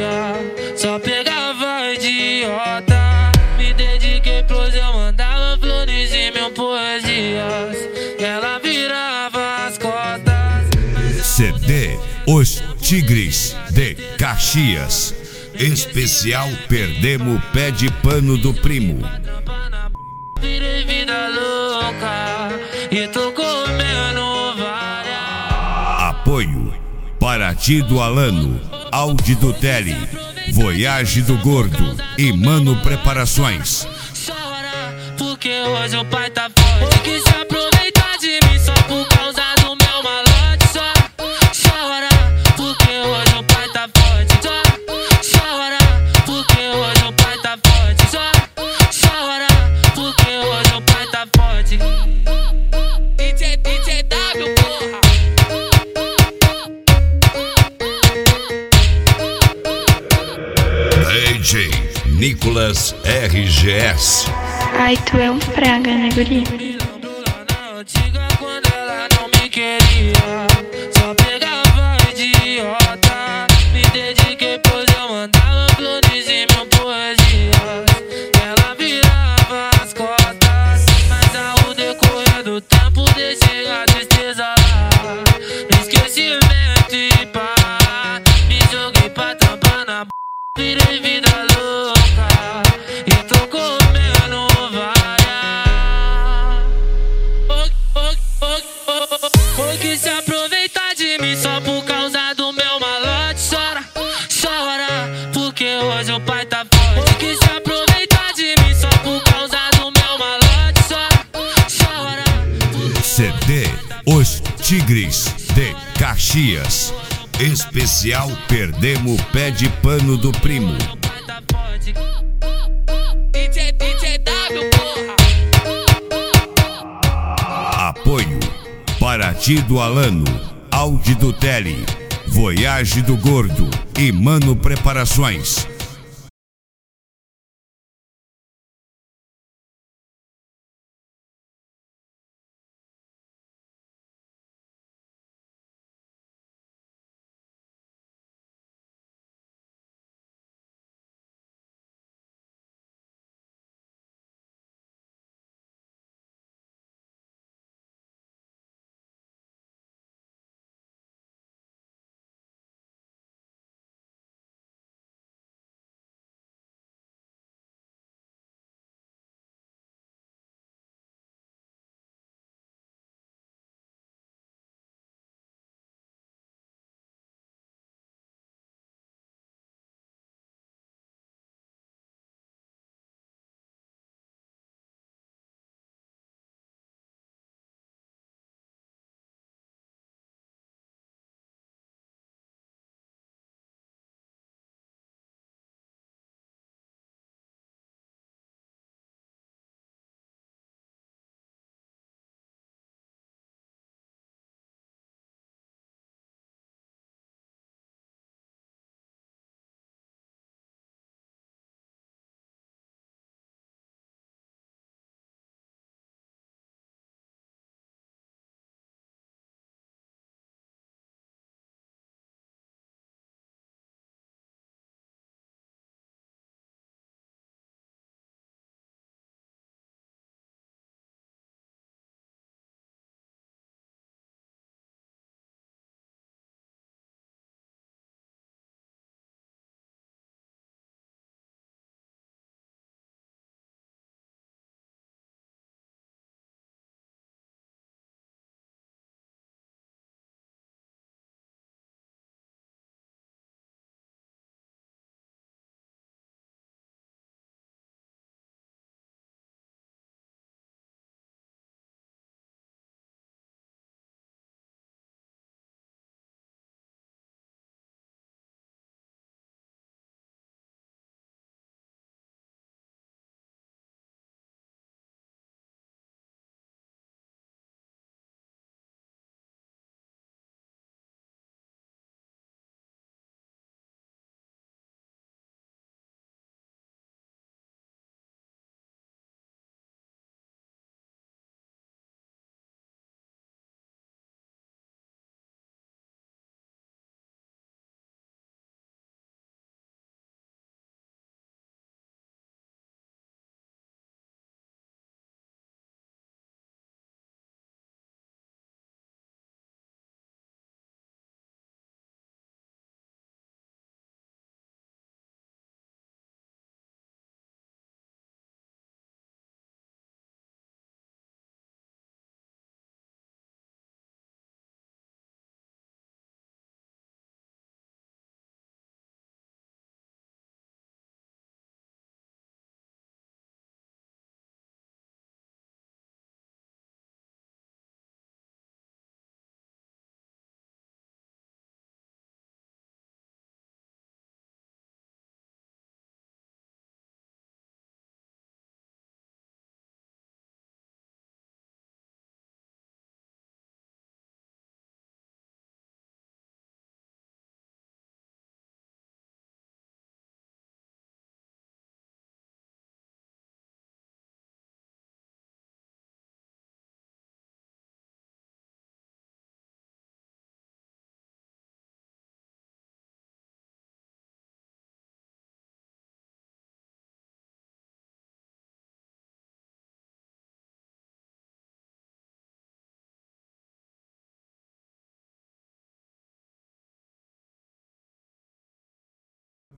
queria, só pegava idiota. Me dediquei pros eu mandava flores e mil poesias, e ela virava as costas. CD Os Tigres de Caxias. Especial Perdemos Pé de Pano do Primo. Virei vida louca e tô comendo várias. Apoio Paraty do Alano, Audi do Tele, Voyage do Gordo e Mano Preparações. Chora, porque hoje o pai tá forte, que se aproveita de mim só por causa do meu malote. Chora, porque hoje o pai tá forte. Chora, porque hoje o pai tá forte. Chora, porque hoje o pai tá forte. DJ W, porra. DJ Nicolas RGS. Ai, tu é um praga, né, guri? Antiga quando ela não me queria, só pegava idiota. Me dediquei pois eu mandava flores e mil poesias, e ela virava as costas. Mas ao decorrer do tempo deixei a tristeza lá no esquecimento e pá, me joguei pra tampar na virei vida louca e tô comendo várias. Foi que se aproveitar de mim só por causa do meu malote. Chora, porque hoje o pai tá forte. Foi que se aproveitar de mim só por causa do meu malote. Chora. CD Os Tigres de Caxias. Especial Perdemos Pé de Pano do Primo. DJ W, porra. Apoio Paraty do Alano, Audi do Tele, Voyage do Gordo e Mano Preparações.